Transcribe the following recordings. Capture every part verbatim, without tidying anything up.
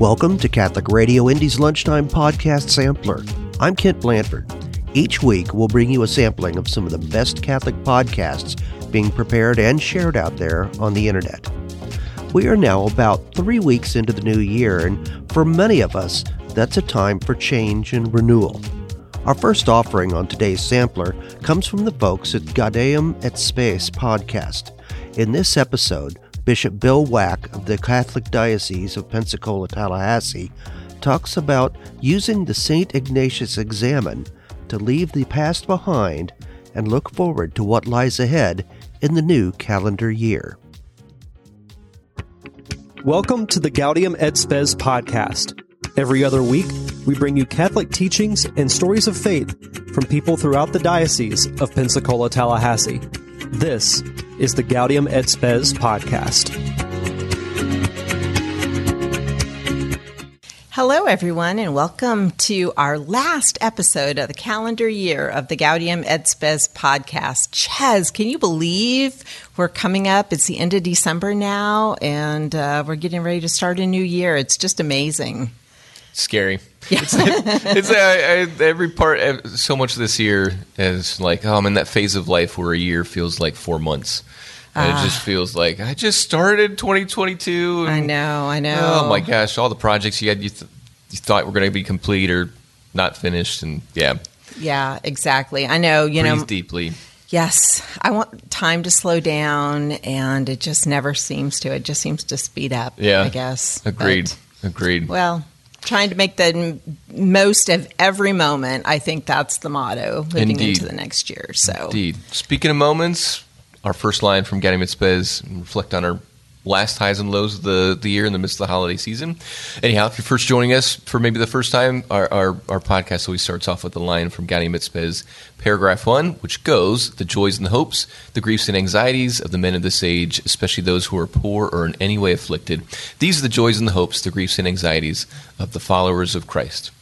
Welcome to Catholic Radio Indy's Lunchtime Podcast Sampler. I'm Kent Blanford. Each week, we'll bring you a sampling of some of the best Catholic podcasts being prepared and shared out there on the internet. We are now about three weeks into the new year, and for many of us, that's a time for change and renewal. Our first offering on today's sampler comes from the folks at Gaudium et Spes podcast. In this episode, Bishop Bill Wack of the Catholic Diocese of Pensacola-Tallahassee talks about using the Saint Ignatius Examen to leave the past behind and look forward to what lies ahead in the new calendar year. Welcome to the Gaudium et Spes podcast. Every other week, we bring you Catholic teachings and stories of faith from people throughout the Diocese of Pensacola-Tallahassee. This is the Gaudium et Spes podcast. Hello, everyone, and welcome to our last episode of the calendar year of the Gaudium et Spes podcast. Ches, can you believe we're coming up? It's the end of December now, and uh, we're getting ready to start a new year. It's just amazing. Scary. Yeah. It's, it's uh, I, every part, so much this year is like, oh, I'm in that phase of life where a year feels like four months. And ah. It just feels like, I just started twenty twenty-two. And, I know, I know. Oh my gosh, all the projects you had, you, th- you thought were going to be complete or not finished. And yeah. Yeah, exactly. I know, you Breathe know. deeply. Yes. I want time to slow down, and it just never seems to. It just seems to speed up, yeah. I guess. Agreed. But, Agreed. Well, trying to make the m- most of every moment. I think that's the motto moving Indeed. into the next year. So, Indeed. Speaking of moments, our first line from Gaudium et Spes, reflect on our last highs and lows of the, the year in the midst of the holiday season. Anyhow, if you're first joining us for maybe the first time, our, our, our podcast always starts off with the line from Gaudium et Spes, paragraph one, which goes, the joys and the hopes, the griefs and anxieties of the men of this age, especially those who are poor or in any way afflicted. These are the joys and the hopes, the griefs and anxieties of the followers of Christ.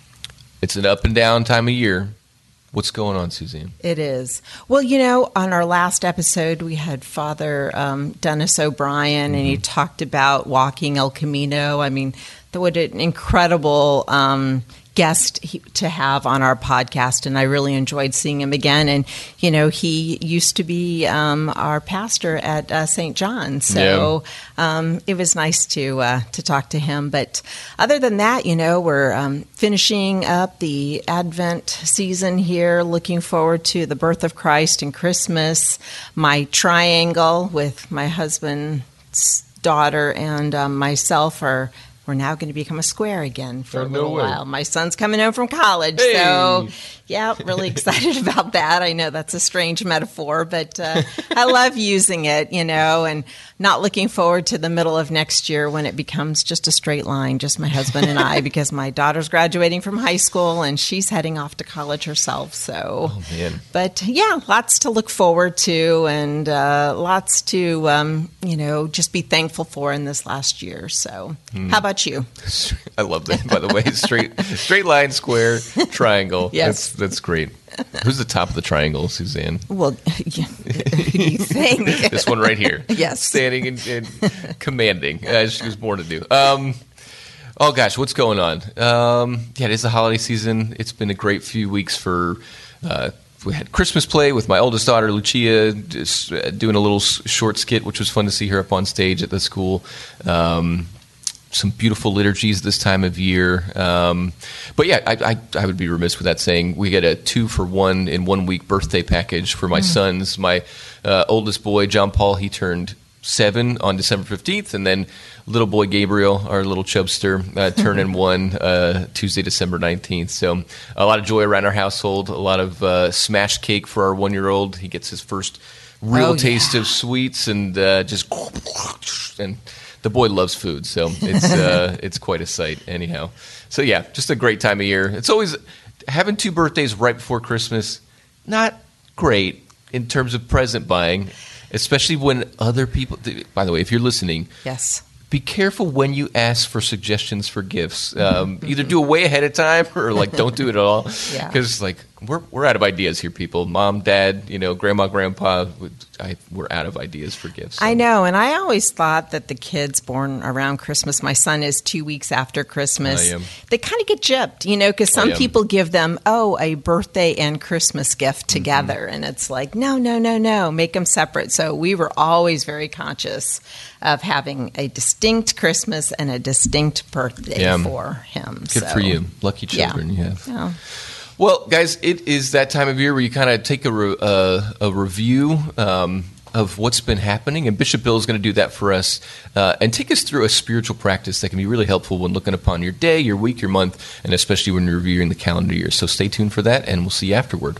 It's an up and down time of year. What's going on, Suzanne? It is. Well, you know, on our last episode, we had Father um, Dennis O'Brien, mm-hmm. and he talked about walking El Camino. I mean, what an incredible um, guest he, to have on our podcast, and I really enjoyed seeing him again. And, you know, he used to be um, our pastor at uh, Saint John, so yeah. um, it was nice to uh, to talk to him. But other than that, you know, we're um, finishing up the Advent season here, looking forward to the birth of Christ and Christmas. My triangle with my husband's daughter and um, myself are We're now going to become a square again for oh, a little no while. My son's coming home from college, hey. so yeah, really excited about that. I know that's a strange metaphor, but uh, I love using it, you know, and not looking forward to the middle of next year when it becomes just a straight line, just my husband and I, because my daughter's graduating from high school and she's heading off to college herself. So, oh, man. But yeah, lots to look forward to and uh, lots to, um, you know, just be thankful for in this last year. So, mm. how about you? I love that, by the way. Straight straight line, square, triangle. Yes. That's, that's great. Who's the top of the triangle, Suzanne? Well, you think. This one right here. Yes. Standing and, and commanding, as she was born to do. Um, oh, gosh, what's going on? Um, yeah, it is the holiday season. It's been a great few weeks for... Uh, we had Christmas play with my oldest daughter, Lucia, just uh, doing a little short skit, which was fun to see her up on stage at the school. Um Some beautiful liturgies this time of year. Um, but yeah, I, I, I would be remiss without saying we get a two for one in one week birthday package for my mm. sons. My uh, oldest boy, John Paul, he turned seven on December fifteenth. And then little boy Gabriel, our little chubster, uh, turning one uh, Tuesday, December nineteenth. So a lot of joy around our household, a lot of uh, smashed cake for our one-year-old. He gets his first real oh, taste yeah. of sweets and uh, just... and the boy loves food, so it's uh, it's quite a sight anyhow. So yeah, just a great time of year. It's always having two birthdays right before Christmas, not great in terms of present buying, especially when other people, by the way, if you're listening, yes, be careful when you ask for suggestions for gifts. Um, either do it way ahead of time or like don't do it at all. Yeah. Because like, we're we're out of ideas here, people. Mom, dad, you know, grandma, grandpa, I, we're out of ideas for gifts. So. I know, and I always thought that the kids born around Christmas, my son is two weeks after Christmas, they kind of get gypped, you know, because some people give them, oh, a birthday and Christmas gift together, mm-hmm. and it's like, no, no, no, no, make them separate. So we were always very conscious of having a distinct Christmas and a distinct birthday yeah. for him. Good so, for you. Lucky children yeah. you have. Yeah. Well, guys, it is that time of year where you kind of take a, re- uh, a review um, of what's been happening, and Bishop Bill is going to do that for us uh, and take us through a spiritual practice that can be really helpful when looking upon your day, your week, your month, and especially when you're reviewing the calendar year. So stay tuned for that, and we'll see you afterward.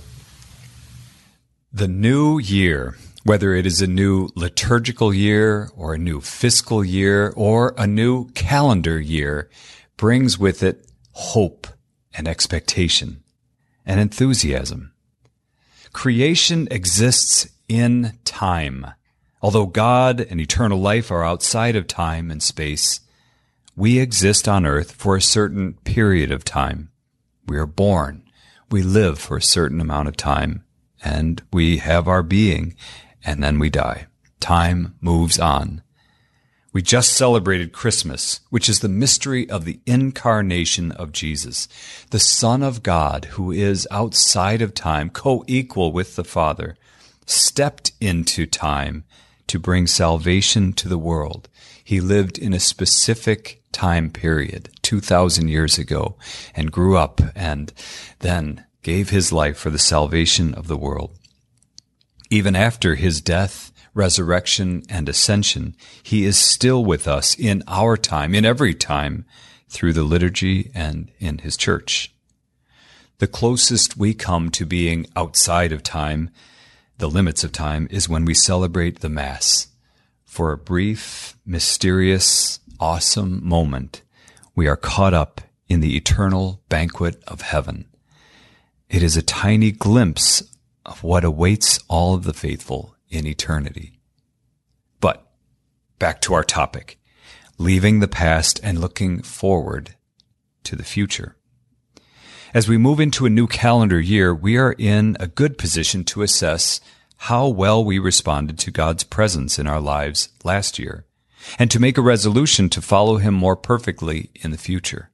The new year, whether it is a new liturgical year or a new fiscal year or a new calendar year, brings with it hope and expectation and enthusiasm. Creation exists in time. Although God and eternal life are outside of time and space, we exist on earth for a certain period of time. We are born, we live for a certain amount of time, and we have our being, and then we die. Time moves on. We just celebrated Christmas, which is the mystery of the incarnation of Jesus, the Son of God, who is outside of time, co-equal with the Father, stepped into time to bring salvation to the world. He lived in a specific time period, two thousand years ago, and grew up and then gave his life for the salvation of the world. Even after his death, resurrection, and ascension, he is still with us in our time, in every time, through the liturgy and in his church. The closest we come to being outside of time, the limits of time, is when we celebrate the Mass. For a brief, mysterious, awesome moment, we are caught up in the eternal banquet of heaven. It is a tiny glimpse of what awaits all of the faithful in eternity. But back to our topic, leaving the past and looking forward to the future. As we move into a new calendar year, we are in a good position to assess how well we responded to God's presence in our lives last year, and to make a resolution to follow him more perfectly in the future.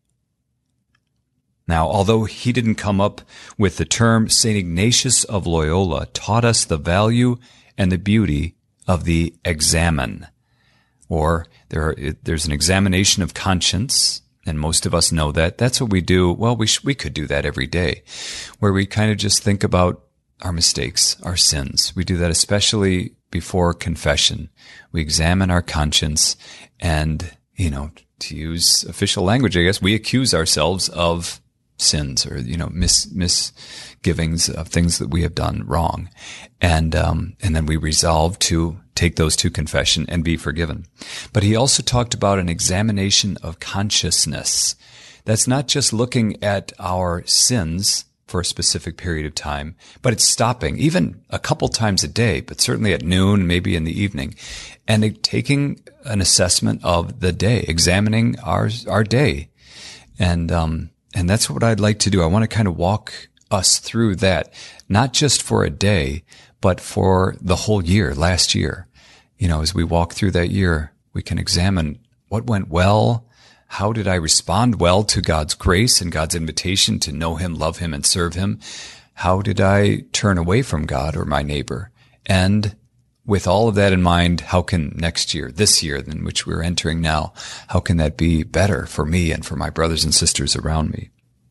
Now, although he didn't come up with the term, Saint Ignatius of Loyola taught us the value and the beauty of the examen. Or there are, there's an examination of conscience, and most of us know that. That's what we do. Well, we sh- we could do that every day, where we kind of just think about our mistakes, our sins. We do that especially before confession. We examine our conscience and, you know, to use official language, I guess, we accuse ourselves of sins or, you know, mis, misgivings of things that we have done wrong. And, um, and then we resolve to take those to confession and be forgiven. But he also talked about an examination of consciousness. That's not just looking at our sins for a specific period of time, but it's stopping even a couple times a day, but certainly at noon, maybe in the evening, and it, taking an assessment of the day, examining our, our day. And, um, And that's what I'd like to do. I want to kind of walk us through that, not just for a day, but for the whole year, last year. You know, as we walk through that year, we can examine what went well. How did I respond well to God's grace and God's invitation to know him, love him, and serve him? How did I turn away from God or my neighbor? And with all of that in mind, how can next year, this year in which we're entering now, how can that be better for me and for my brothers and sisters around me?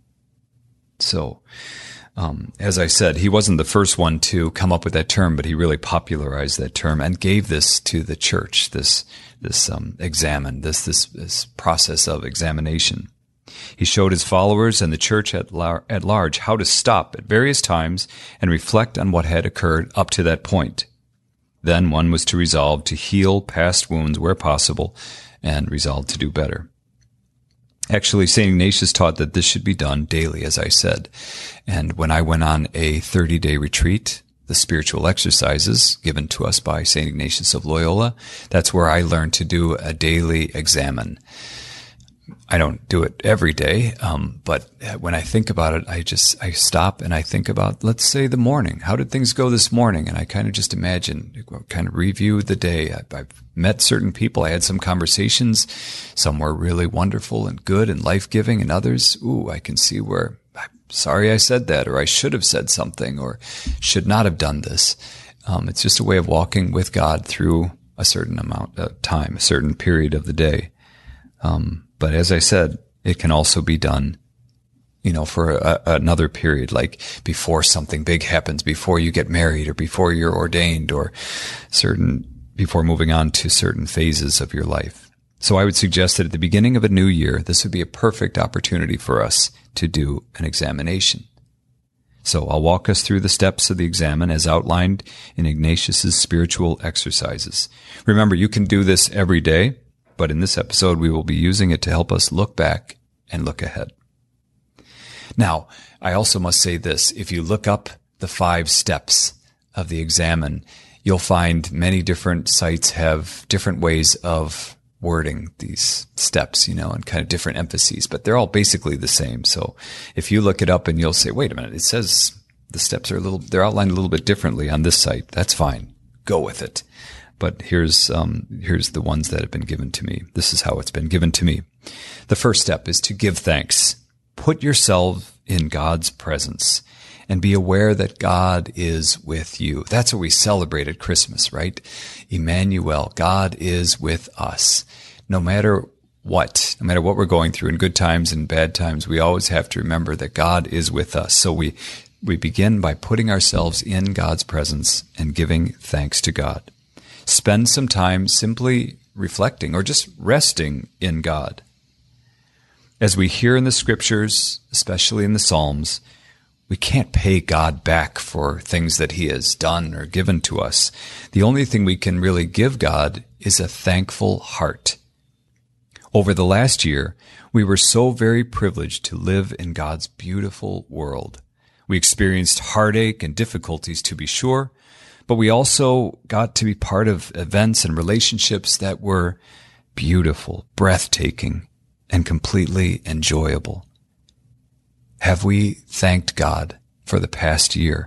So, um, as I said, he wasn't the first one to come up with that term, but he really popularized that term and gave this to the church, this this um, examine, this, this this process of examination. He showed his followers and the church at, lar- at large how to stop at various times and reflect on what had occurred up to that point. Then one was to resolve to heal past wounds where possible and resolve to do better. Actually, Saint Ignatius taught that this should be done daily, as I said. And when I went on a thirty-day retreat, the spiritual exercises given to us by Saint Ignatius of Loyola, that's where I learned to do a daily examen. I don't do it every day, um, but when I think about it, I just I stop and I think about, let's say, the morning. How did things go this morning? And I kind of just imagine, kind of review the day. I, I've met certain people. I had some conversations. Some were really wonderful and good and life-giving, and others, ooh, I can see where I'm sorry I said that, or I should have said something, or should not have done this. Um, it's just a way of walking with God through a certain amount of time, a certain period of the day. Um, But as I said, it can also be done, you know, for a, another period, like before something big happens, before you get married, or before you're ordained, or certain, before moving on to certain phases of your life. So I would suggest that at the beginning of a new year, this would be a perfect opportunity for us to do an examination. So I'll walk us through the steps of the examen as outlined in Ignatius's spiritual exercises. Remember, you can do this every day, but in this episode, we will be using it to help us look back and look ahead. Now, I also must say this. If you look up the five steps of the examen, you'll find many different sites have different ways of wording these steps, you know, and kind of different emphases, but they're all basically the same. So if you look it up and you'll say, wait a minute, it says the steps are a little, they're outlined a little bit differently on this site. That's fine. Go with it. But here's um, here's the ones that have been given to me. This is how it's been given to me. The first step is to give thanks. Put yourself in God's presence and be aware that God is with you. That's what we celebrate at Christmas, right? Emmanuel, God is with us. No matter what, no matter what we're going through in good times and bad times, we always have to remember that God is with us. So we we begin by putting ourselves in God's presence and giving thanks to God. Spend some time simply reflecting or just resting in God. As we hear in the scriptures, especially in the Psalms, we can't pay God back for things that he has done or given to us. The only thing we can really give God is a thankful heart. Over the last year, we were so very privileged to live in God's beautiful world. We experienced heartache and difficulties, to be sure, but we also got to be part of events and relationships that were beautiful, breathtaking, and completely enjoyable. Have we thanked God for the past year?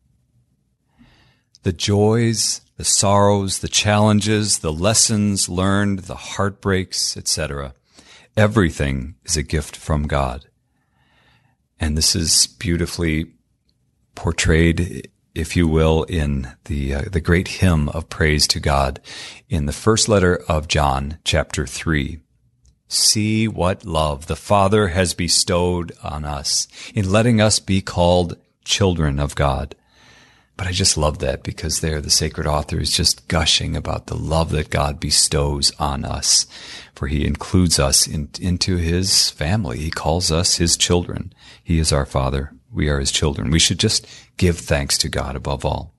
The joys, the sorrows, the challenges, the lessons learned, the heartbreaks, et cetera. Everything is a gift from God. And this is beautifully portrayed, if you will, in the uh, the great hymn of praise to God in the first letter of John, chapter three. See what love the Father has bestowed on us in letting us be called children of God. But I just love that because there the sacred author is just gushing about the love that God bestows on us, for he includes us in, into his family. He calls us his children. He is our Father. We are his children. We should just give thanks to God above all.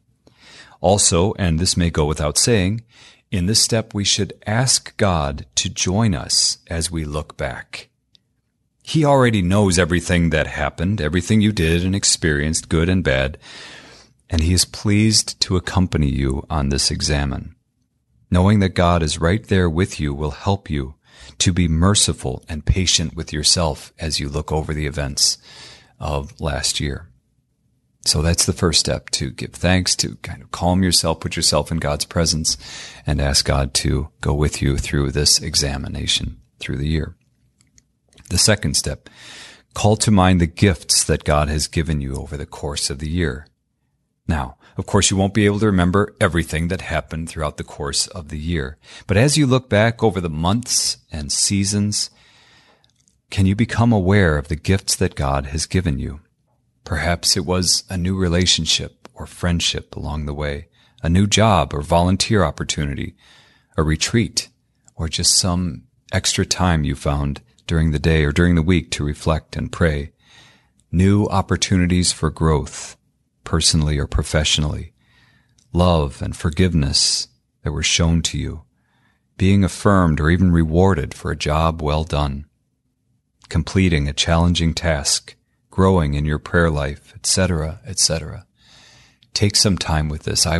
Also, and this may go without saying, in this step we should ask God to join us as we look back. He already knows everything that happened, everything you did and experienced, good and bad, and he is pleased to accompany you on this examen. Knowing that God is right there with you will help you to be merciful and patient with yourself as you look over the events of last year. So that's the first step, to give thanks, to kind of calm yourself, put yourself in God's presence, and ask God to go with you through this examination through the year. The second step, call to mind the gifts that God has given you over the course of the year. Now, of course, you won't be able to remember everything that happened throughout the course of the year. But as you look back over the months and seasons, can you become aware of the gifts that God has given you? Perhaps it was a new relationship or friendship along the way, a new job or volunteer opportunity, a retreat, or just some extra time you found during the day or during the week to reflect and pray. New opportunities for growth, personally or professionally, love and forgiveness that were shown to you, being affirmed or even rewarded for a job well done, completing a challenging task, growing in your prayer life, et cetera, et cetera. Take some time with this. I would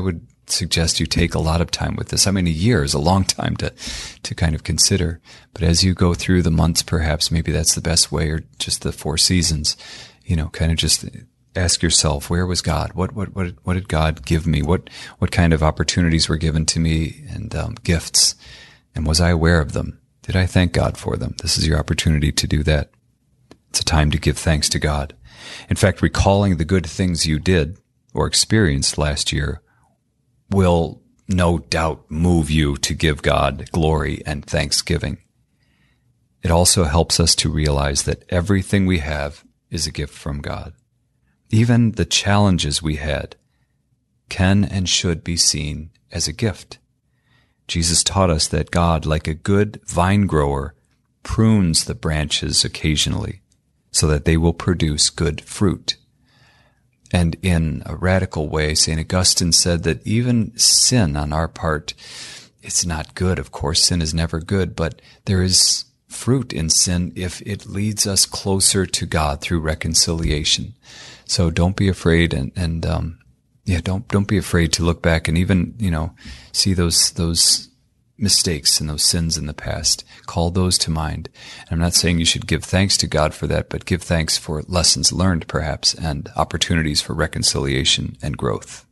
suggest you take a lot of time with this. I mean, a year is a long time to, to kind of consider. But as you go through the months, perhaps maybe that's the best way, or just the four seasons, you know, kind of just ask yourself, where was God? What, what, what, what did God give me? What, what kind of opportunities were given to me, and um, gifts? And was I aware of them? Did I thank God for them? This is your opportunity to do that. It's a time to give thanks to God. In fact, recalling the good things you did or experienced last year will no doubt move you to give God glory and thanksgiving. It also helps us to realize that everything we have is a gift from God. Even the challenges we had can and should be seen as a gift. Jesus taught us that God, like a good vine grower, prunes the branches occasionally so that they will produce good fruit. And in a radical way, Saint Augustine said that even sin on our part, it's not good. Of course, sin is never good, but there is fruit in sin if it leads us closer to God through reconciliation. So don't be afraid, and, and um, yeah, don't don't be afraid to look back and even, you know, see those those mistakes and those sins in the past. Call those to mind. And I'm not saying you should give thanks to God for that, but give thanks for lessons learned, perhaps, and opportunities for reconciliation and growth.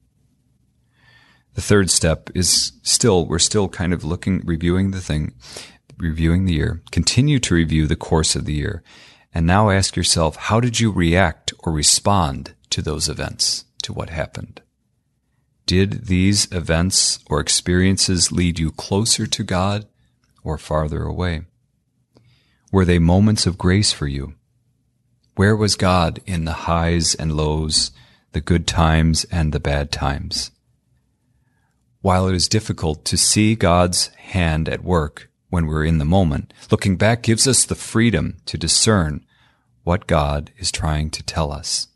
The third step is still, we're still kind of looking, reviewing the thing, reviewing the year. Continue to review the course of the year. And now ask yourself, how did you react or respond to those events, to what happened? Did these events or experiences lead you closer to God or farther away? Were they moments of grace for you? Where was God in the highs and lows, the good times and the bad times? While it is difficult to see God's hand at work when we're in the moment, looking back gives us the freedom to discern what God is trying to tell us.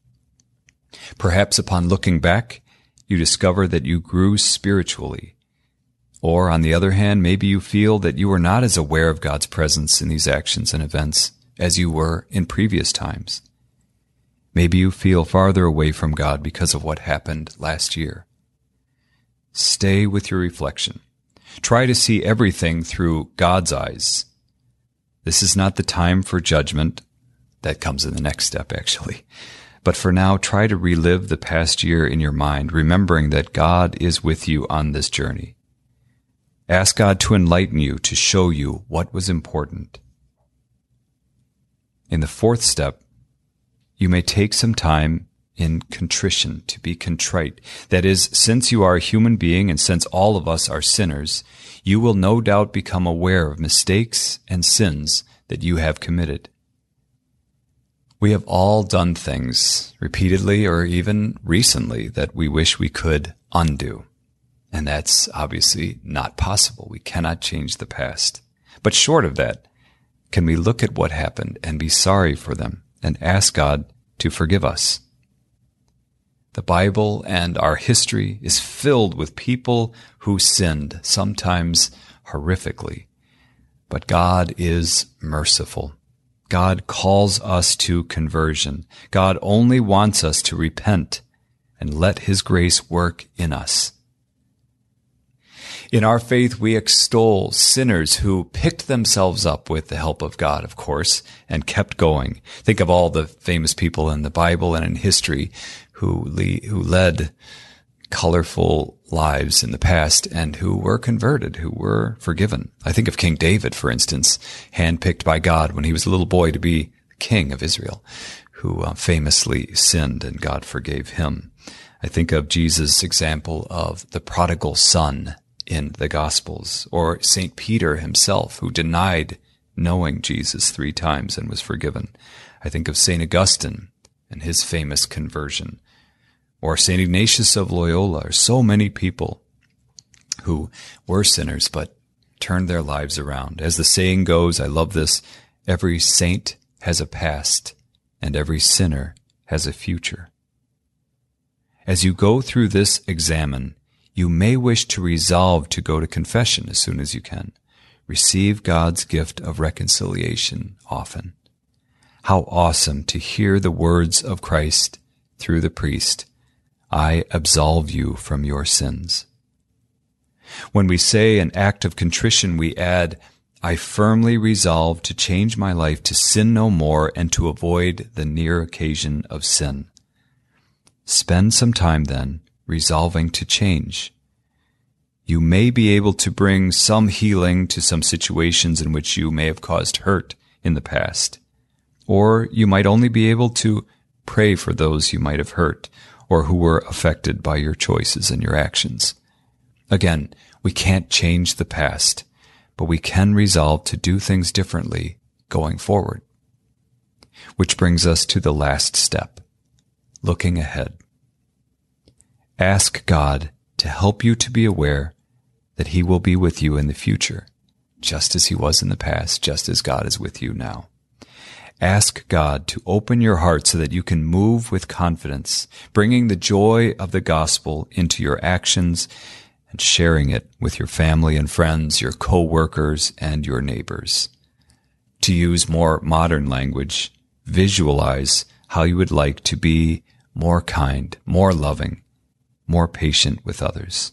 Perhaps upon looking back, you discover that you grew spiritually. Or, on the other hand, maybe you feel that you were not as aware of God's presence in these actions and events as you were in previous times. Maybe you feel farther away from God because of what happened last year. Stay with your reflection. Try to see everything through God's eyes. This is not the time for judgment. That comes in the next step, actually. But for now, try to relive the past year in your mind, remembering that God is with you on this journey. Ask God to enlighten you, to show you what was important. In the fourth step, you may take some time in contrition, to be contrite. That is, since you are a human being and since all of us are sinners, you will no doubt become aware of mistakes and sins that you have committed. We have all done things repeatedly or even recently that we wish we could undo. And that's obviously not possible. We cannot change the past. But short of that, can we look at what happened and be sorry for them and ask God to forgive us? The Bible and our history is filled with people who sinned, sometimes horrifically. But God is merciful. God calls us to conversion. God only wants us to repent and let His grace work in us. In our faith, we extol sinners who picked themselves up with the help of God, of course, and kept going. Think of all the famous people in the Bible and in history who le- who led colorful lives in the past and who were converted, who were forgiven. I think of King David, for instance, handpicked by God when he was a little boy to be king of Israel, who uh, famously sinned and God forgave him. I think of Jesus' example of the prodigal son in the Gospels, or Saint Peter himself, who denied knowing Jesus three times and was forgiven. I think of Saint Augustine and his famous conversion, or Saint Ignatius of Loyola, or so many people who were sinners but turned their lives around. As the saying goes, I love this, every saint has a past and every sinner has a future. As you go through this examine, you may wish to resolve to go to confession as soon as you can. Receive God's gift of reconciliation often. How awesome to hear the words of Christ through the priest. I absolve you from your sins. When we say an act of contrition, we add, I firmly resolve to change my life to sin no more and to avoid the near occasion of sin. Spend some time then resolving to change. You may be able to bring some healing to some situations in which you may have caused hurt in the past. Or you might only be able to pray for those you might have hurt or who were affected by your choices and your actions. Again, we can't change the past, but we can resolve to do things differently going forward. Which brings us to the last step, looking ahead. Ask God to help you to be aware that He will be with you in the future, just as He was in the past, just as God is with you now. Ask God to open your heart so that you can move with confidence, bringing the joy of the gospel into your actions and sharing it with your family and friends, your co-workers, and your neighbors. To use more modern language, visualize how you would like to be more kind, more loving, more patient with others.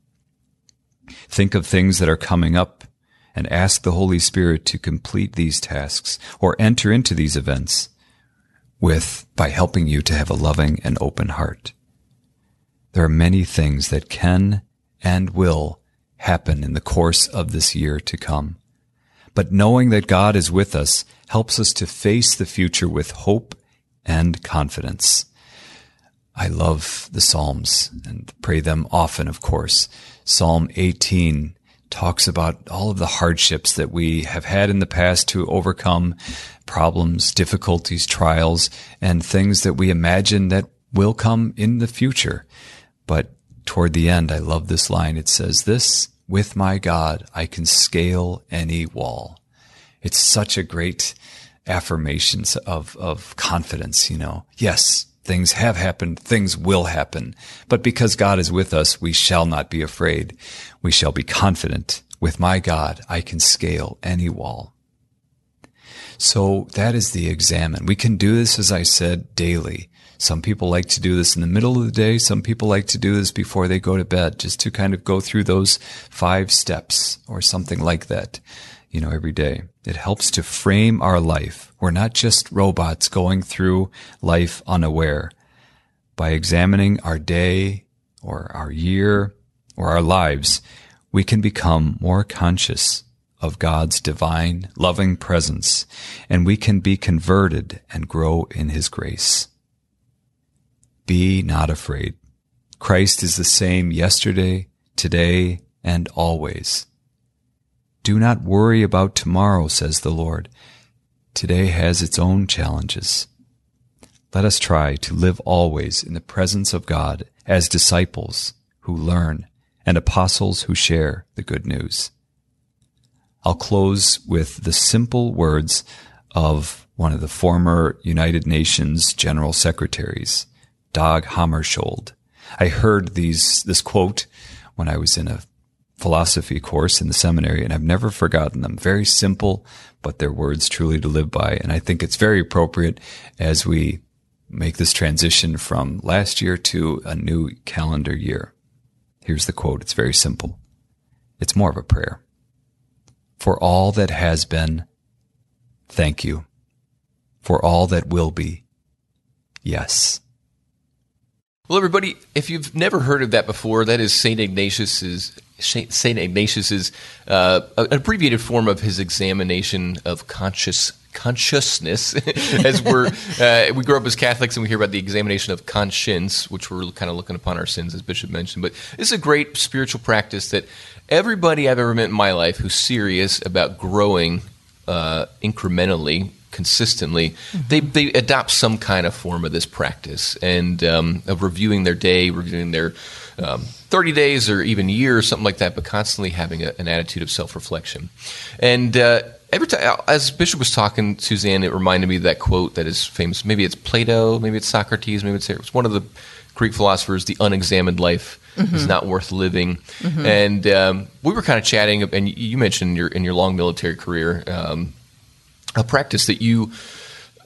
Think of things that are coming up and ask the Holy Spirit to complete these tasks or enter into these events with by helping you to have a loving and open heart. There are many things that can and will happen in the course of this year to come. But knowing that God is with us helps us to face the future with hope and confidence. I love the Psalms and pray them often, of course. Psalm eighteen talks about all of the hardships that we have had in the past to overcome problems, difficulties, trials, and things that we imagine that will come in the future. But toward the end, I love this line. It says, this, with my God, I can scale any wall. It's such a great affirmation of, of confidence, you know. Yes, things have happened, things will happen, but because God is with us, we shall not be afraid. We shall be confident. With my God, I can scale any wall. So that is the examine. We can do this, as I said, daily. Some people like to do this in the middle of the day. Some people like to do this before they go to bed, just to kind of go through those five steps or something like that, you know, every day. It helps to frame our life. We're not just robots going through life unaware. By examining our day or our year or our lives, we can become more conscious of God's divine, loving presence, and we can be converted and grow in His grace. Be not afraid. Christ is the same yesterday, today, and always. Do not worry about tomorrow, says the Lord. Today has its own challenges. Let us try to live always in the presence of God as disciples who learn and apostles who share the good news. I'll close with the simple words of one of the former United Nations General Secretaries, Dag Hammarskjöld. I heard these this quote when I was in a philosophy course in the seminary, and I've never forgotten them. Very simple, but they're words truly to live by. And I think it's very appropriate as we make this transition from last year to a new calendar year. Here's the quote. It's very simple. It's more of a prayer. For all that has been, thank you. For all that will be, yes. Well, everybody, if you've never heard of that before, that is Saint Ignatius's Saint Ignatius's uh, an abbreviated form of his examination of conscious consciousness. As we're uh, we grow up as Catholics and we hear about the examination of conscience, which we're kind of looking upon our sins, as Bishop mentioned. But this is a great spiritual practice that everybody I've ever met in my life who's serious about growing uh, incrementally, consistently, mm-hmm. they they adopt some kind of form of this practice and um, of reviewing their day, reviewing their um, thirty days or even year or something like that, but constantly having a, an attitude of self-reflection. And uh, every time, as Bishop was talking, Suzanne, it reminded me of that quote that is famous. Maybe it's Plato, maybe it's Socrates, maybe it's, it's one of the Greek philosophers, the unexamined life mm-hmm. is not worth living. Mm-hmm. And um, we were kind of chatting, and you mentioned in your, in your long military career, um, a practice that you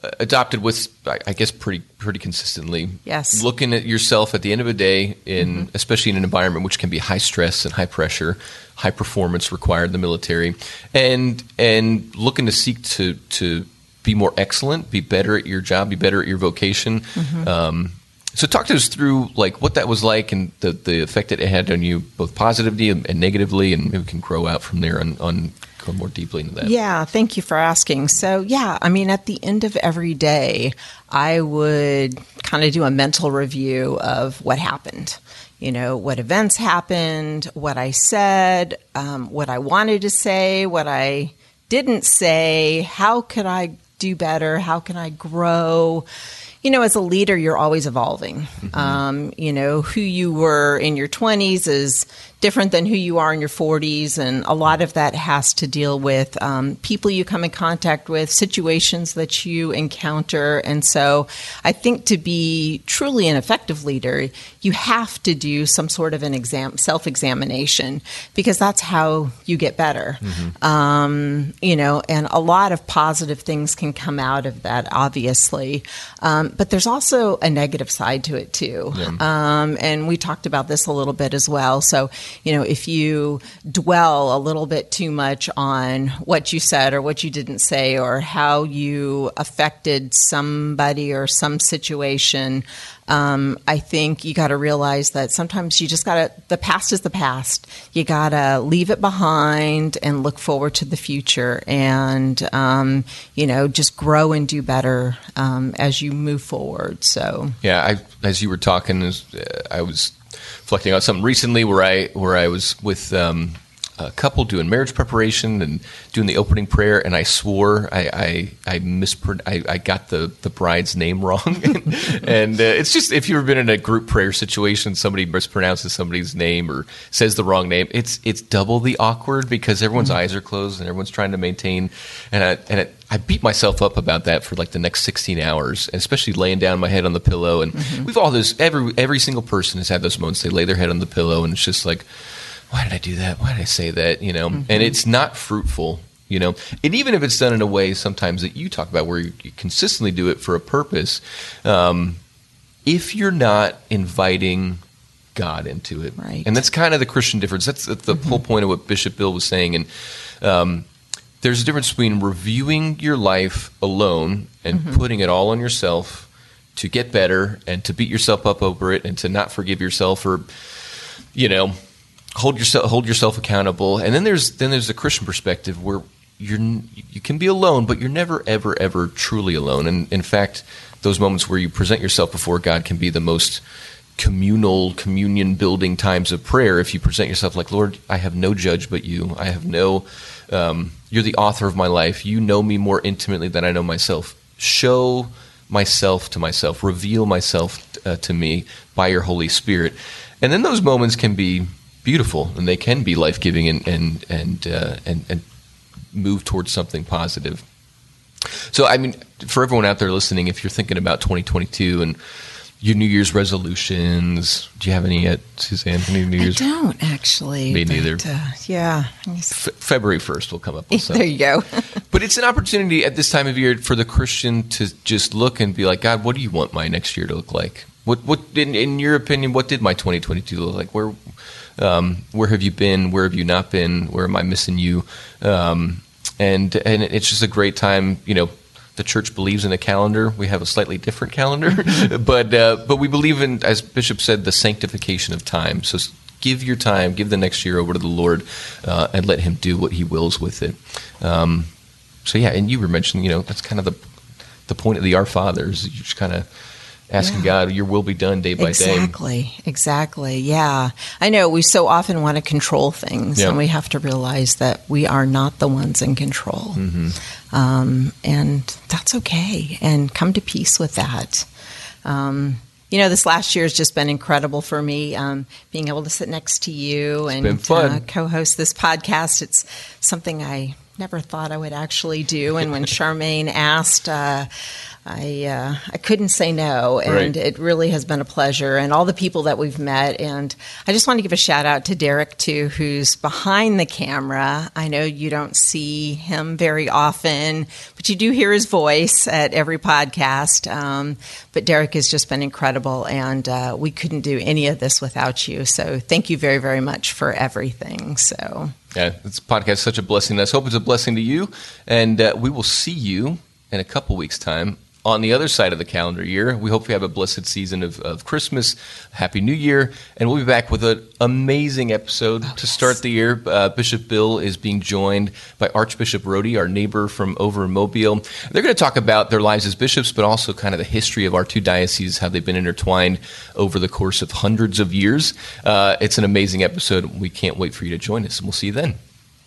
adopted with, I guess, pretty pretty consistently. Yes. Looking at yourself at the end of a day, in mm-hmm. especially in an environment which can be high stress and high pressure, high performance required in the military, and and looking to seek to to be more excellent, be better at your job, be better at your vocation. Mm-hmm. Um, so talk to us through like what that was like and the, the effect that it had on you, both positively and, and negatively, and maybe we can grow out from there on, on go more deeply into that. Yeah, thank you for asking. So yeah, I mean, at the end of every day, I would kind of do a mental review of what happened. You know, what events happened, what I said, um, what I wanted to say, what I didn't say, how could I do better? How can I grow? You know, as a leader, you're always evolving. Mm-hmm. Um, you know, who you were in your twenties is different than who you are in your forties. And a lot of that has to deal with um, people you come in contact with, situations that you encounter. And so I think to be truly an effective leader, you have to do some sort of an exam, self-examination, because that's how you get better. Mm-hmm. Um, you know, and a lot of positive things can come out of that, obviously. Um, but there's also a negative side to it, too. Yeah. Um, and we talked about this a little bit as well. So, you know, if you dwell a little bit too much on what you said or what you didn't say or how you affected somebody or some situation, um, I think you got to realize that sometimes you just got to, the past is the past. You got to leave it behind and look forward to the future and, um, you know, just grow and do better um, as you move forward. So, yeah, I, as you were talking, I was reflecting on something recently where I where I was with um, a couple doing marriage preparation and doing the opening prayer, and I swore I I I, mispron- I, I got the, the bride's name wrong. And uh, it's just, if you've ever been in a group prayer situation, somebody mispronounces somebody's name or says the wrong name, it's it's double the awkward because everyone's mm-hmm. eyes are closed and everyone's trying to maintain. And I, and it, I beat myself up about that for like the next sixteen hours, especially laying down my head on the pillow. And mm-hmm. we've all this, every every single person has had those moments. They lay their head on the pillow and it's just like, why did I do that? Why did I say that? You know, mm-hmm. and it's not fruitful, you know, and even if it's done in a way sometimes that you talk about where you, you consistently do it for a purpose, um, if you're not inviting God into it, right. and that's kind of the Christian difference. That's, that's the mm-hmm. whole point of what Bishop Bill was saying. And um, there's a difference between reviewing your life alone and mm-hmm. putting it all on yourself to get better and to beat yourself up over it and to not forgive yourself or, you know, hold yourself hold yourself accountable. And then there's then there's the Christian perspective where you're you can be alone, but you're never ever ever truly alone. And in fact, those moments where you present yourself before God can be the most communal, communion building times of prayer. If you present yourself like, Lord, I have no judge but you. I have no um, you're the author of my life. You know me more intimately than I know myself. Show myself to myself. Reveal myself uh, to me by your Holy Spirit. And then those moments can be beautiful, and they can be life-giving and and and, uh, and and move towards something positive. So, I mean, for everyone out there listening, if you're thinking about twenty twenty-two and your New Year's resolutions, do you have any yet, Suzanne? Any New Year's? I don't actually. Me but, neither. Uh, yeah. F- February first will come up with something. There you go. But it's an opportunity at this time of year for the Christian to just look and be like, God, what do you want my next year to look like? What what in, in your opinion, what did my twenty twenty-two look like? Where Um, where have you been? Where have you not been? Where am I missing you? Um, and and it's just a great time. You know, the church believes in a calendar. We have a slightly different calendar, but uh, but we believe in, as Bishop said, the sanctification of time. So give your time, give the next year over to the Lord, uh, and let Him do what He wills with it. Um, so yeah, and you were mentioning, you know, that's kind of the the point of the Our Fathers. You just kind of asking yeah. God, your will be done day by exactly, day. Exactly, exactly. Yeah. I know we so often want to control things, yeah. and we have to realize that we are not the ones in control. Mm-hmm. Um, and that's okay. And come to peace with that. Um, you know, this last year has just been incredible for me, um, being able to sit next to you it's and uh, co-host this podcast. It's something I never thought I would actually do. And when Charmaine asked, uh, I uh, I couldn't say no, and Right. it really has been a pleasure, and all the people that we've met. And I just want to give a shout out to Derek too, who's behind the camera. I know you don't see him very often, but you do hear his voice at every podcast. Um, but Derek has just been incredible, and uh, we couldn't do any of this without you. So thank you very, very much for everything. So Yeah, this podcast is such a blessing. Let's hope it's a blessing to you, and uh, we will see you in a couple weeks' time on the other side of the calendar year. We hope you have a blessed season of, of Christmas, Happy New Year, and we'll be back with an amazing episode oh, to start yes. the year. Uh, Bishop Bill is being joined by Archbishop Rody, our neighbor from over in Mobile. They're going to talk about their lives as bishops, but also kind of the history of our two dioceses, how they've been intertwined over the course of hundreds of years. Uh, it's an amazing episode. We can't wait for you to join us, and we'll see you then.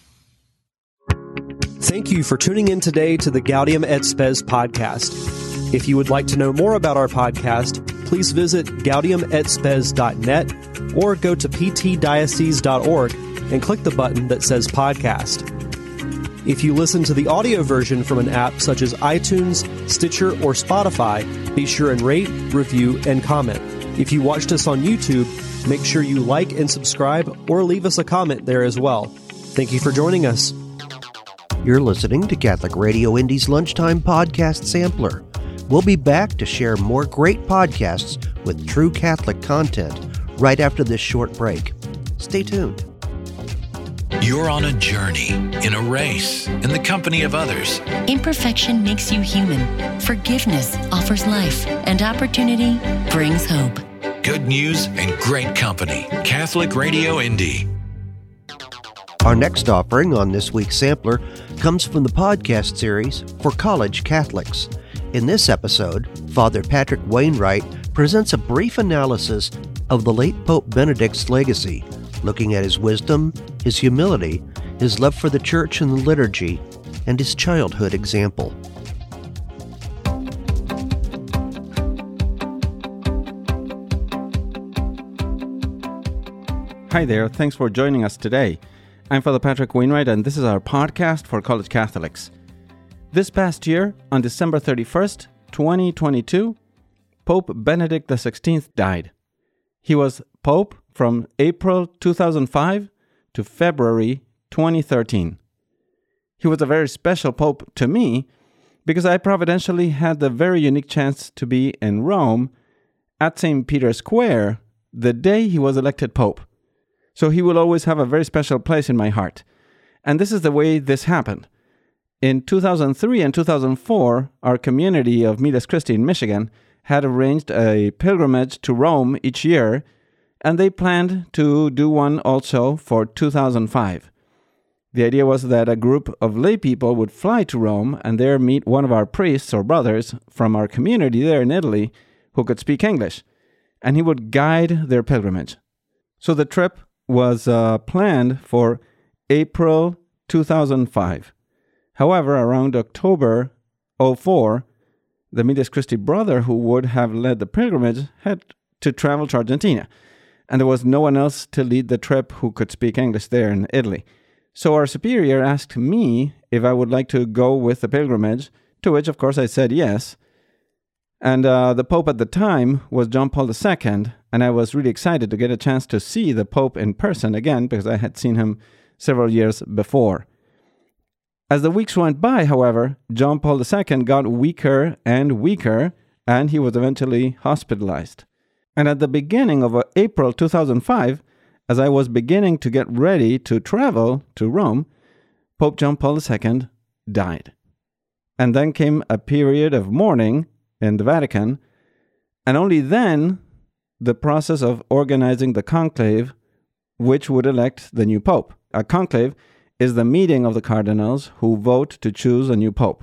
Thank you for tuning in today to the Gaudium et Spes podcast. If you would like to know more about our podcast, please visit gaudium et spes dot net or go to p t diocese dot org and click the button that says podcast. If you listen to the audio version from an app such as iTunes, Stitcher, or Spotify, be sure and rate, review, and comment. If you watched us on YouTube, make sure you like and subscribe or leave us a comment there as well. Thank you for joining us. You're listening to Catholic Radio Indy's Lunchtime Podcast Sampler. We'll be back to share more great podcasts with true Catholic content right after this short break. Stay tuned. You're on a journey, in a race, in the company of others. Imperfection makes you human. Forgiveness offers life, and opportunity brings hope. Good news and great company. Catholic Radio Indy. Our next offering on this week's sampler comes from the podcast series for College Catholics. In this episode, Father Patrick Wainwright presents a brief analysis of the late Pope Benedict's legacy, looking at his wisdom, his humility, his love for the Church and the liturgy, and his childhood example. Hi there, thanks for joining us today. I'm Father Patrick Wainwright, and this is our podcast for College Catholics. This past year, on December thirty-first, twenty twenty-two, Pope Benedict the sixteenth died. He was Pope from April two thousand five to February twenty thirteen. He was a very special Pope to me because I providentially had the very unique chance to be in Rome at Saint Peter's Square the day he was elected Pope. So he will always have a very special place in my heart. And this is the way this happened. In two thousand three and two thousand four, our community of Miles Christi in Michigan had arranged a pilgrimage to Rome each year, and they planned to do one also for two thousand five. The idea was that a group of lay people would fly to Rome and there meet one of our priests or brothers from our community there in Italy who could speak English, and he would guide their pilgrimage. So the trip was uh, planned for April two thousand five. However, around October oh four, the Miles Christi brother who would have led the pilgrimage had to travel to Argentina, and there was no one else to lead the trip who could speak English there in Italy. So our superior asked me if I would like to go with the pilgrimage, to which, of course, I said yes. And uh, the Pope at the time was John Paul the Second, and I was really excited to get a chance to see the Pope in person again because I had seen him several years before. As the weeks went by, however, John Paul the Second got weaker and weaker, and he was eventually hospitalized. And at the beginning of April two thousand five, as I was beginning to get ready to travel to Rome, Pope John Paul the Second died. And then came a period of mourning in the Vatican, and only then the process of organizing the conclave which would elect the new pope. A conclave is the meeting of the cardinals who vote to choose a new pope.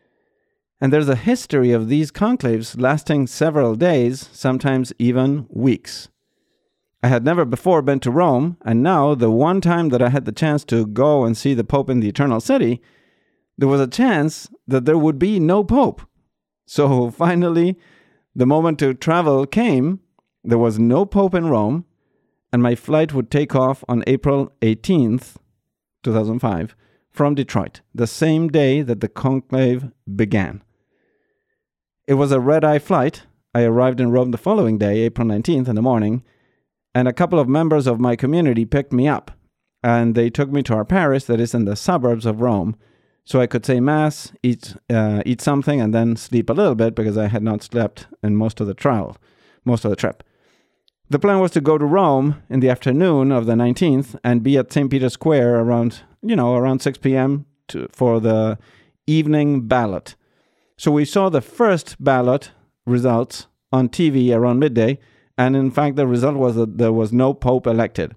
And there's a history of these conclaves lasting several days, sometimes even weeks. I had never before been to Rome, and now the one time that I had the chance to go and see the Pope in the Eternal City, there was a chance that there would be no Pope. So finally, the moment to travel came. There was no Pope in Rome, and my flight would take off on April eighteenth, two thousand five, from Detroit, the same day that the conclave began. It was a red-eye flight. I arrived in Rome the following day, April nineteenth, in the morning, and a couple of members of my community picked me up, and they took me to our parish that is in the suburbs of Rome, so I could say Mass, eat uh, eat something, and then sleep a little bit because I had not slept in most of the travel, most of the trip. The plan was to go to Rome in the afternoon of the nineteenth and be at Saint Peter's Square around, you know, around six p.m. To, for the evening ballot. So we saw the first ballot results on T V around midday, and in fact the result was that there was no pope elected.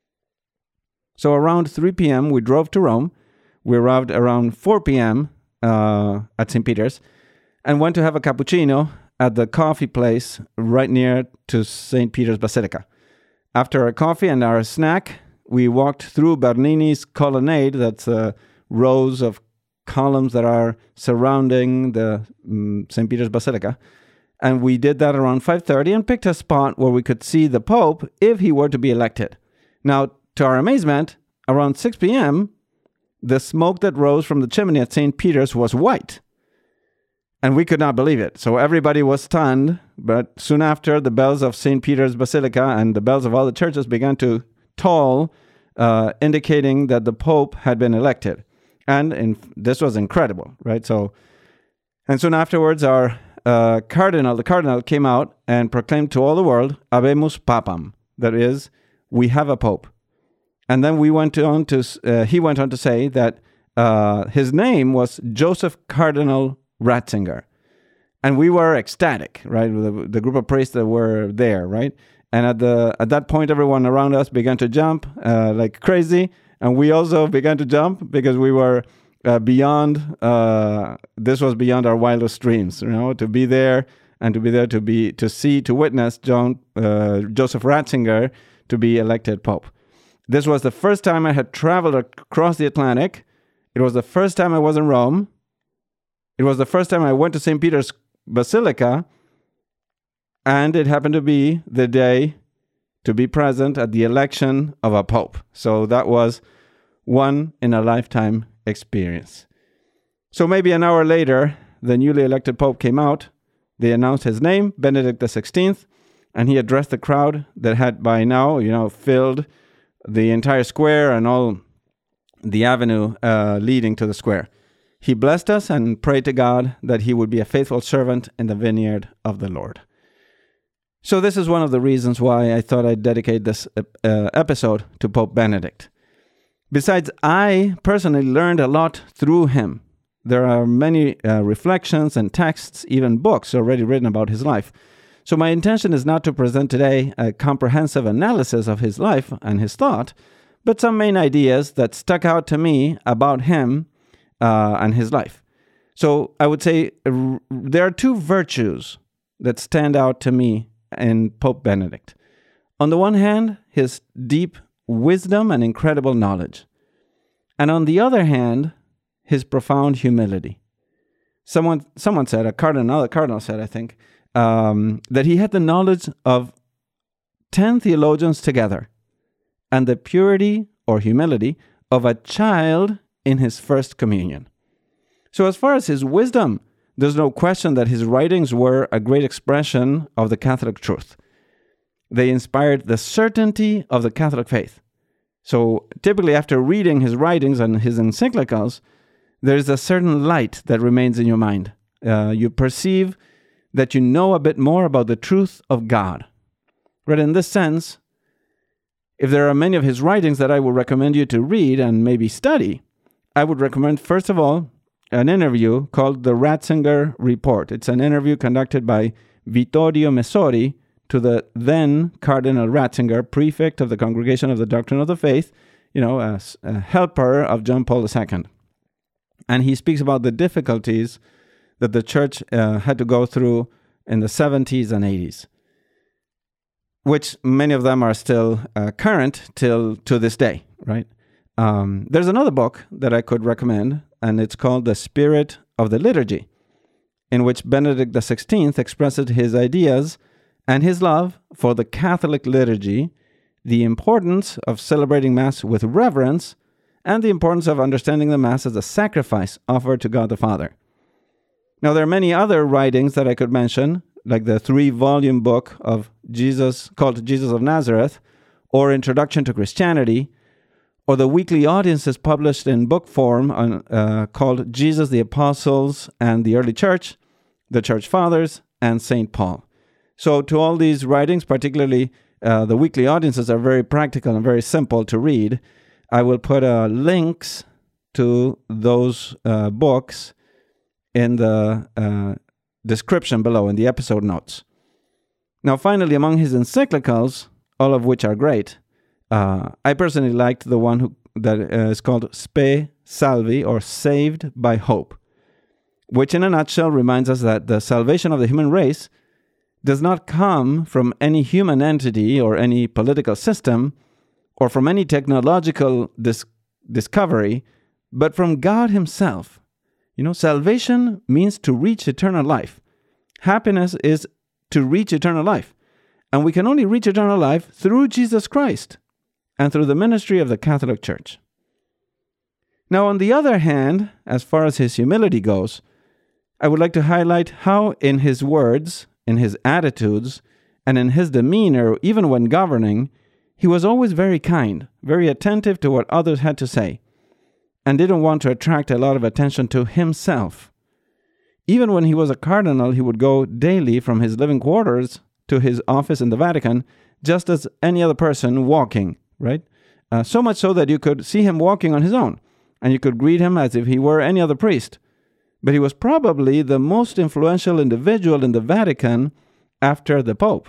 So around three p.m. we drove to Rome. We arrived around four p.m. Uh, at Saint Peter's and went to have a cappuccino at the coffee place right near to Saint Peter's Basilica. After our coffee and our snack, we walked through Bernini's colonnade, that's uh, rows of columns that are surrounding the um, Saint Peter's Basilica. And we did that around five thirty and picked a spot where we could see the Pope if he were to be elected. Now, to our amazement, around six p.m., the smoke that rose from the chimney at Saint Peter's was white. And we could not believe it. So everybody was stunned. But soon after, the bells of Saint Peter's Basilica and the bells of all the churches began to toll, uh, indicating that the Pope had been elected. And in, this was incredible, right? So, and soon afterwards, our uh, cardinal, the cardinal came out and proclaimed to all the world, Habemus Papam. That is, we have a Pope. And then we went on to, uh, he went on to say that uh, his name was Joseph Cardinal Ratzinger. And we were ecstatic, right? The, the group of priests that were there, right? And at the at that point, everyone around us began to jump uh, like crazy. And we also began to jump because we were uh, beyond, uh, this was beyond our wildest dreams, you know, to be there and to be there to be, to see, to witness John, uh, Joseph Ratzinger to be elected Pope. This was the first time I had traveled across the Atlantic. It was the first time I was in Rome. It was the first time I went to Saint Peter's Basilica. And it happened to be the day to be present at the election of a pope. So that was one in a lifetime experience. So maybe an hour later, the newly elected pope came out. They announced his name, Benedict the sixteenth, and he addressed the crowd that had by now, you know, filled the entire square and all the avenue uh, leading to the square. He blessed us and prayed to God that he would be a faithful servant in the vineyard of the Lord. So this is one of the reasons why I thought I'd dedicate this uh, episode to Pope Benedict. Besides, I personally learned a lot through him. There are many uh, reflections and texts, even books already written about his life. So my intention is not to present today a comprehensive analysis of his life and his thought, but some main ideas that stuck out to me about him uh, and his life. So I would say uh, there are two virtues that stand out to me in Pope Benedict. On the one hand, his deep wisdom and incredible knowledge. And on the other hand, his profound humility. Someone someone said, a cardinal, another cardinal said, I think, um, that he had the knowledge of ten theologians together and the purity or humility of a child in his first communion. So as far as his wisdom, there's no question that his writings were a great expression of the Catholic truth. They inspired the certainty of the Catholic faith. So typically after reading his writings and his encyclicals, there's a certain light that remains in your mind. Uh, you perceive that you know a bit more about the truth of God. Right, in this sense, if there are many of his writings that I would recommend you to read and maybe study, I would recommend, first of all, an interview called the Ratzinger Report. It's an interview conducted by Vittorio Messori to the then Cardinal Ratzinger, prefect of the Congregation of the Doctrine of the Faith, you know, a, a helper of John Paul the Second. And he speaks about the difficulties that the church uh, had to go through in the seventies and eighties, which many of them are still uh, current till to this day, right? Um, there's another book that I could recommend, and it's called The Spirit of the Liturgy, in which Benedict the sixteenth expresses his ideas and his love for the Catholic liturgy, the importance of celebrating Mass with reverence, and the importance of understanding the Mass as a sacrifice offered to God the Father. Now, there are many other writings that I could mention, like the three-volume book of Jesus called Jesus of Nazareth, or Introduction to Christianity, or the weekly audiences published in book form on, uh, called Jesus, the Apostles, and the Early Church, the Church Fathers, and Saint Paul. So to all these writings, particularly uh, the weekly audiences, are very practical and very simple to read. I will put uh, links to those uh, books in the uh, description below, in the episode notes. Now, finally, among his encyclicals, all of which are great, uh, I personally liked the one who, that uh, is called Spe Salvi, or Saved by Hope, which in a nutshell reminds us that the salvation of the human race does not come from any human entity or any political system or from any technological dis- discovery, but from God himself. You know, salvation means to reach eternal life. Happiness is to reach eternal life. And we can only reach eternal life through Jesus Christ and through the ministry of the Catholic Church. Now, on the other hand, as far as his humility goes, I would like to highlight how in his words, in his attitudes, and in his demeanor, even when governing, he was always very kind, very attentive to what others had to say, and didn't want to attract a lot of attention to himself. Even when he was a cardinal, he would go daily from his living quarters to his office in the Vatican, just as any other person walking, right? Uh, so much so that you could see him walking on his own, and you could greet him as if he were any other priest. But he was probably the most influential individual in the Vatican after the Pope.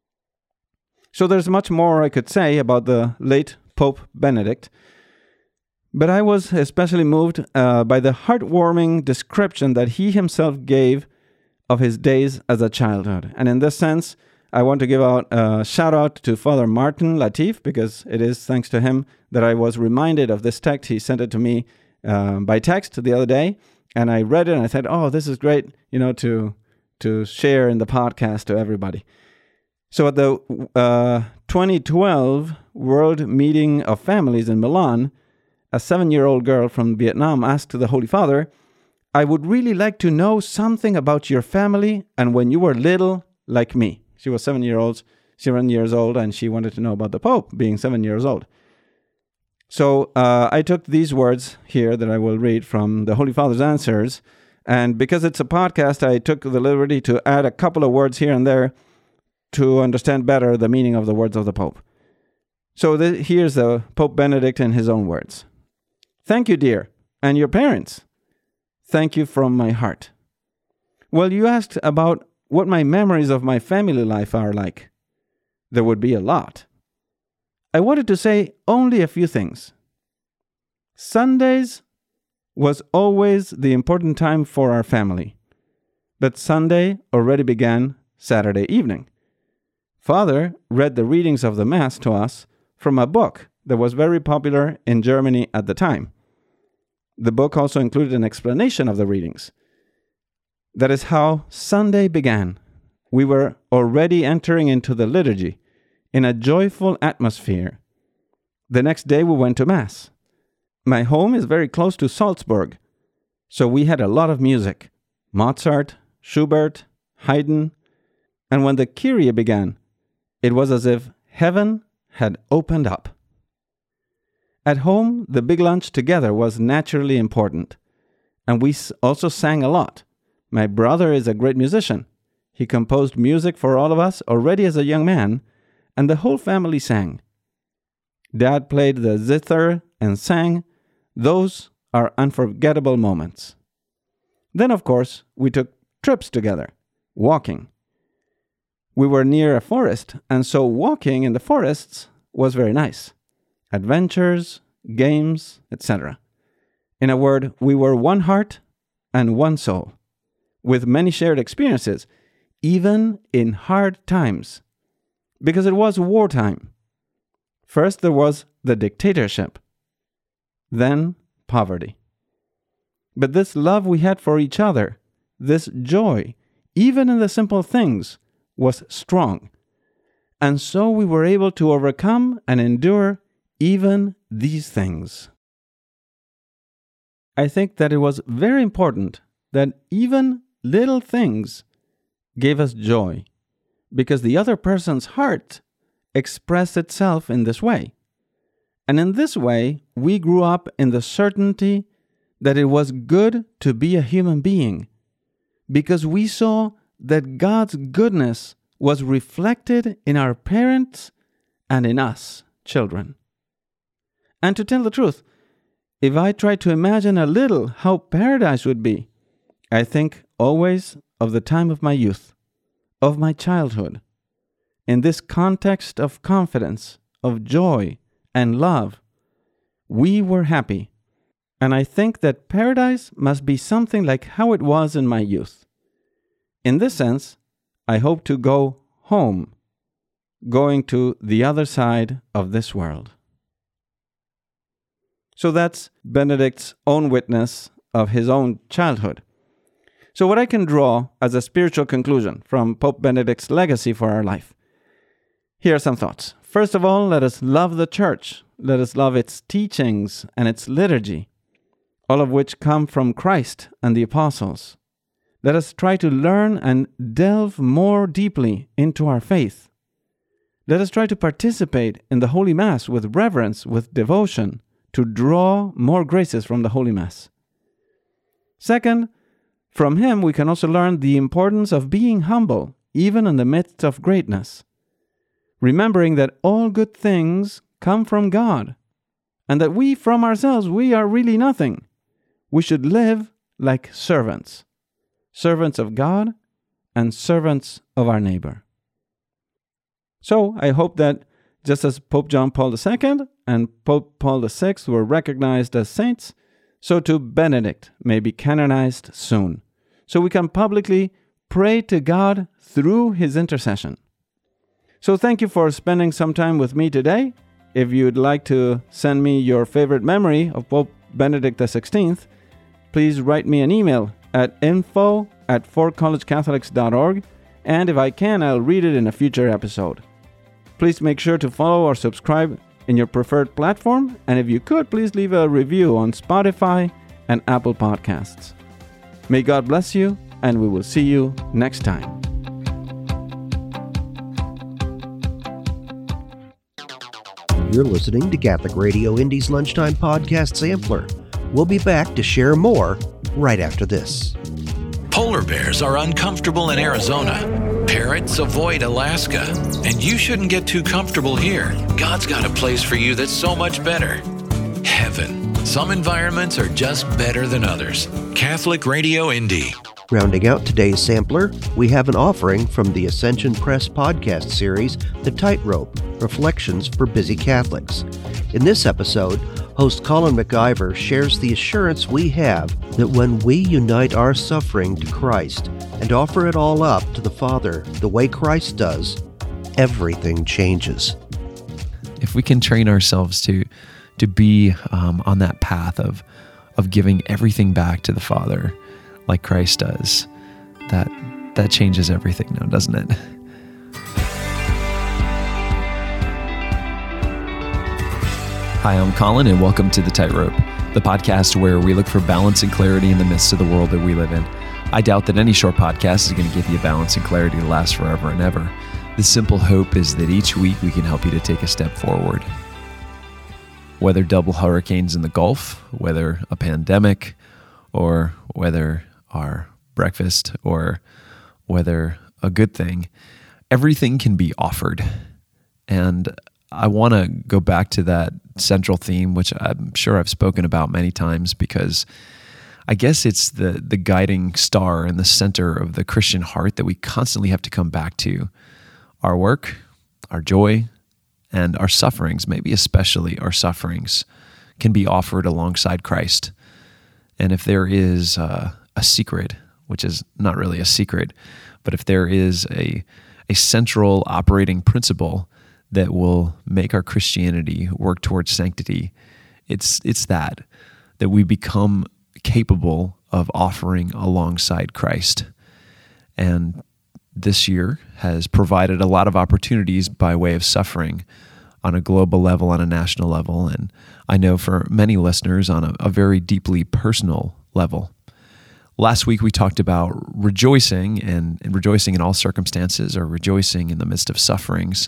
So there's much more I could say about the late Pope Benedict, but I was especially moved uh, by the heartwarming description that he himself gave of his days as a childhood. And in this sense, I want to give out a shout out to Father Martin Latif, because it is thanks to him that I was reminded of this text. He sent it to me uh, by text the other day, and I read it and I said, oh, this is great, you know, to to share in the podcast to everybody. So at the uh, twenty twelve World Meeting of Families in Milan, a seven-year-old girl from Vietnam asked the Holy Father, I would really like to know something about your family and when you were little like me. She was seven years old, seven years old, and she wanted to know about the Pope being seven years old. So uh, I took these words here that I will read from the Holy Father's answers, and because it's a podcast, I took the liberty to add a couple of words here and there to understand better the meaning of the words of the Pope. So th- here's the Pope Benedict in his own words. Thank you, dear, and your parents. Thank you from my heart. Well, you asked about what my memories of my family life are like. There would be a lot. I wanted to say only a few things. Sundays was always the important time for our family, but Sunday already began Saturday evening. Father read the readings of the Mass to us from a book that was very popular in Germany at the time. The book also included an explanation of the readings. That is how Sunday began. We were already entering into the liturgy in a joyful atmosphere. The next day we went to Mass. My home is very close to Salzburg, so we had a lot of music. Mozart, Schubert, Haydn, and when the Kyrie began, it was as if heaven had opened up. At home, the big lunch together was naturally important, and we also sang a lot. My brother is a great musician. He composed music for all of us already as a young man, and the whole family sang. Dad played the zither and sang. Those are unforgettable moments. Then, of course, we took trips together, walking. We were near a forest, and so walking in the forests was very nice. Adventures, games, et cetera. In a word, we were one heart and one soul, with many shared experiences, even in hard times, because it was wartime. First there was the dictatorship, then poverty. But this love we had for each other, this joy, even in the simple things, was strong. And so we were able to overcome and endure even these things. I think that it was very important that even little things gave us joy because the other person's heart expressed itself in this way. And in this way, we grew up in the certainty that it was good to be a human being because we saw that God's goodness was reflected in our parents and in us, children. And to tell the truth, if I try to imagine a little how paradise would be, I think always of the time of my youth, of my childhood. In this context of confidence, of joy and love, we were happy. And I think that paradise must be something like how it was in my youth. In this sense, I hope to go home, going to the other side of this world. So that's Benedict's own witness of his own childhood. So what I can draw as a spiritual conclusion from Pope Benedict's legacy for our life. Here are some thoughts. First of all, let us love the Church. Let us love its teachings and its liturgy, all of which come from Christ and the apostles. Let us try to learn and delve more deeply into our faith. Let us try to participate in the Holy Mass with reverence, with devotion, to draw more graces from the Holy Mass. Second, from him we can also learn the importance of being humble, even in the midst of greatness, remembering that all good things come from God, and that we from ourselves, we are really nothing. We should live like servants, servants of God and servants of our neighbor. So I hope that just as Pope John Paul the Second and Pope Paul the Sixth were recognized as saints, so too Benedict may be canonized soon, so we can publicly pray to God through his intercession. So thank you for spending some time with me today. If you'd like to send me your favorite memory of Pope Benedict the Sixteenth, please write me an email at info at fort college catholics dot org, and if I can, I'll read it in a future episode. Please make sure to follow or subscribe in your preferred platform, and if you could, please leave a review on Spotify and Apple Podcasts. May God bless you, and we will see you next time. You're listening to Catholic Radio Indy's Lunchtime Podcast Sampler. We'll be back to share more right after this. Polar bears are uncomfortable in Arizona. Parrots avoid Alaska. And you shouldn't get too comfortable here. God's got a place for you that's so much better. Heaven. Some environments are just better than others. Catholic Radio Indy. Rounding out today's sampler, we have an offering from the Ascension Press podcast series, The Tightrope, Reflections for Busy Catholics. In this episode, host Colin McIver shares the assurance we have that when we unite our suffering to Christ and offer it all up to the Father the way Christ does, everything changes. If we can train ourselves to to be um, on that path of of giving everything back to the Father, like Christ does, that that changes everything now, doesn't it? Hi, I'm Colin, and welcome to The Tightrope, the podcast where we look for balance and clarity in the midst of the world that we live in. I doubt that any short podcast is going to give you balance and clarity to last forever and ever. The simple hope is that each week we can help you to take a step forward. Whether double hurricanes in the Gulf, whether a pandemic, or whether our breakfast, or whether a good thing, everything can be offered. And I want to go back to that central theme, which I'm sure I've spoken about many times, because I guess it's the the guiding star in the center of the Christian heart that we constantly have to come back to. Our work, our joy, and our sufferings, maybe especially our sufferings, can be offered alongside Christ. And if there is uh, a secret, which is not really a secret, but if there is a a central operating principle that will make our Christianity work towards sanctity, it's it's that, that we become capable of offering alongside Christ. And this year has provided a lot of opportunities by way of suffering on a global level, on a national level, and I know for many listeners on a, a very deeply personal level. Last week we talked about rejoicing and, and rejoicing in all circumstances, or rejoicing in the midst of sufferings.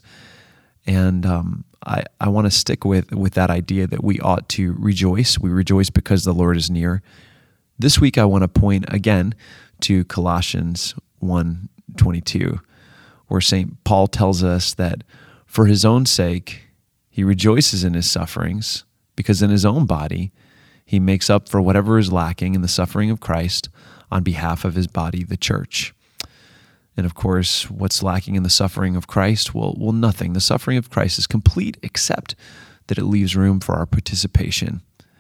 And um, I, I want to stick with, with that idea that we ought to rejoice. We rejoice because the Lord is near. This week I want to point again to Colossians one twenty-two, where Saint Paul tells us that for his own sake, he rejoices in his sufferings, because in his own body, he makes up for whatever is lacking in the suffering of Christ on behalf of his body, the church. And of course, what's lacking in the suffering of Christ? Well, well, nothing. The suffering of Christ is complete, except that it leaves room for our participation.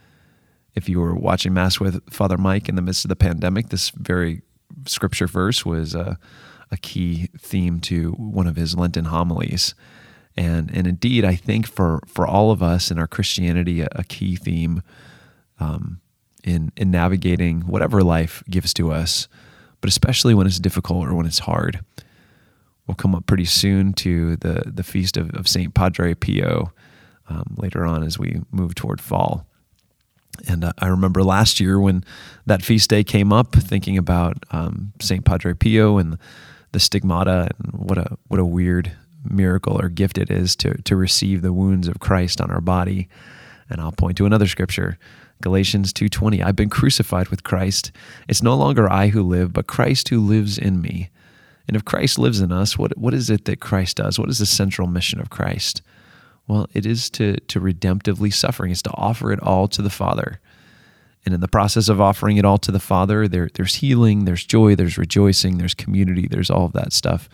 If you were watching Mass with Father Mike in the midst of the pandemic, this very scripture verse was a, a key theme to one of his Lenten homilies. And and indeed, I think for, for all of us in our Christianity, a, a key theme um, in in navigating whatever life gives to us, but especially when it's difficult or when it's hard. We'll come up pretty soon to the, the feast of, of Saint Padre Pio um, later on as we move toward fall. And uh, I remember last year when that feast day came up, thinking about um, Saint Padre Pio and the stigmata, and what a what a weird miracle or gift it is to to receive the wounds of Christ on our body. And I'll point to another scripture, Galatians two twenty. I've been crucified with Christ. It's no longer I who live, but Christ who lives in me. And if Christ lives in us, what what is it that Christ does? What is the central mission of Christ? Well, it is to to redemptively suffering. It's to offer it all to the Father. And in the process of offering it all to the Father, there, there's healing, there's joy, there's rejoicing, there's community, there's all of that stuff.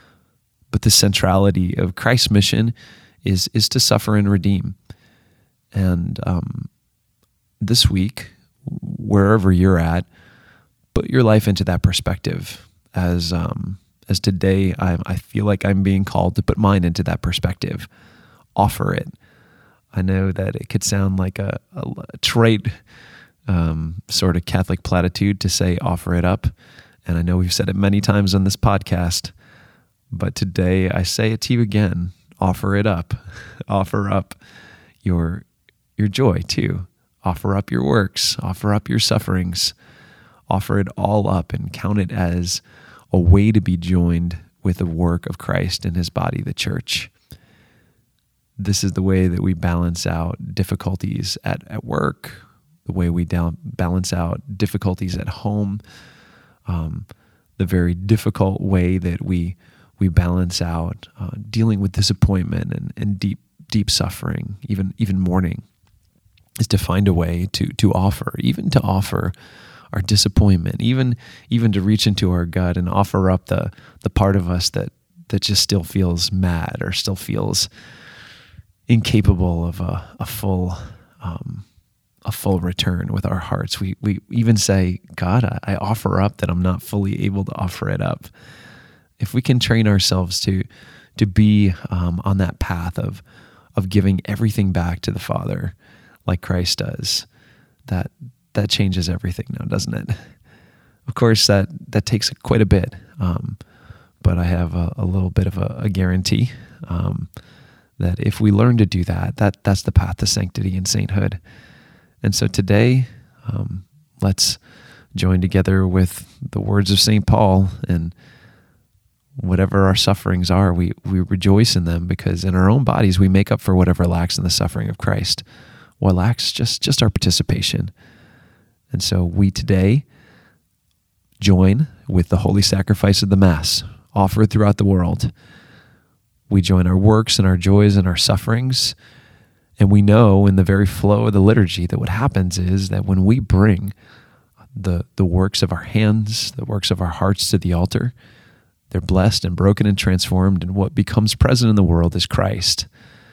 But the centrality of Christ's mission is is to suffer and redeem. And um, this week, wherever you're at, put your life into that perspective. As um, as today, I, I feel like I'm being called to put mine into that perspective. Offer it. I know that it could sound like a, a, a trite um, sort of Catholic platitude to say offer it up. And I know we've said it many times on this podcast, but today I say it to you again. Offer it up. Offer up your your joy too. Offer up your works. Offer up your sufferings. Offer it all up and count it as a way to be joined with the work of Christ in his body, the church. This is the way that we balance out difficulties at, at work, the way we down, balance out difficulties at home, um, the very difficult way that we we balance out uh, dealing with disappointment and, and deep deep suffering, even even mourning, is to find a way to to offer, even to offer our disappointment, even even to reach into our gut and offer up the the part of us that that just still feels mad or still feels incapable of a, a full um, a full return with our hearts. We we even say, God, I, I offer up that I'm not fully able to offer it up. If we can train ourselves to to be um, on that path of of giving everything back to the Father, like Christ does, that that changes everything now, doesn't it? Of course, that that takes quite a bit, um, but I have a, a little bit of a, a guarantee. Um, that if we learn to do that, that that's the path to sanctity and sainthood. And so today, um, let's join together with the words of Saint Paul, and whatever our sufferings are, we, we rejoice in them, because in our own bodies, we make up for whatever lacks in the suffering of Christ. What lacks? Just, just our participation. And so we today join with the holy sacrifice of the Mass, offered throughout the world. We join our works and our joys and our sufferings, and we know in the very flow of the liturgy that what happens is that when we bring the the works of our hands, the works of our hearts to the altar, they're blessed and broken and transformed, and what becomes present in the world is Christ.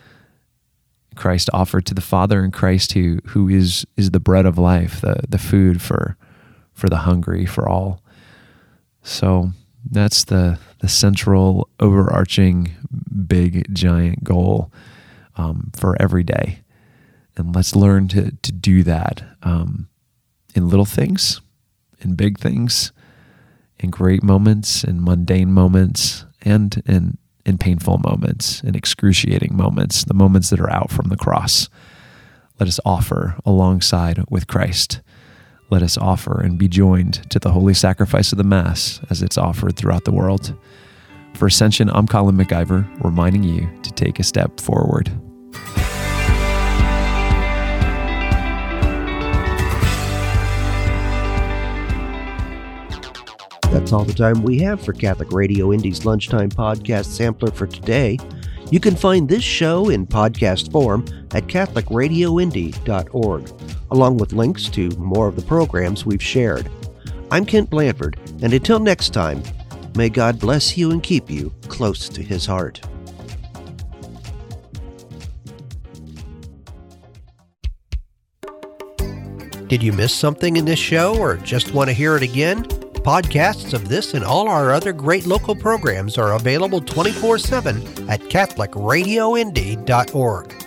Christ offered to the Father, and Christ who who is is the bread of life, the the food for for the hungry, for all. So that's the the central, overarching, big, giant goal um, for every day. And let's learn to to do that um, in little things, in big things, in great moments, in mundane moments, and in, in painful moments, in excruciating moments, the moments that are out from the cross. Let us offer alongside with Christ. let us offer and be joined to the holy sacrifice of the Mass as it's offered throughout the world. For Ascension, I'm Colin MacIver, reminding you to take a step forward. That's all the time we have for Catholic Radio Indy's Lunchtime Podcast Sampler for today. You can find this show in podcast form at catholic radio indy dot org, along with links to more of the programs we've shared. I'm Kent Blanford, and until next time, may God bless you and keep you close to His heart. Did you miss something in this show or just want to hear it again? Podcasts of this and all our other great local programs are available twenty-four seven at catholic radio indy dot org.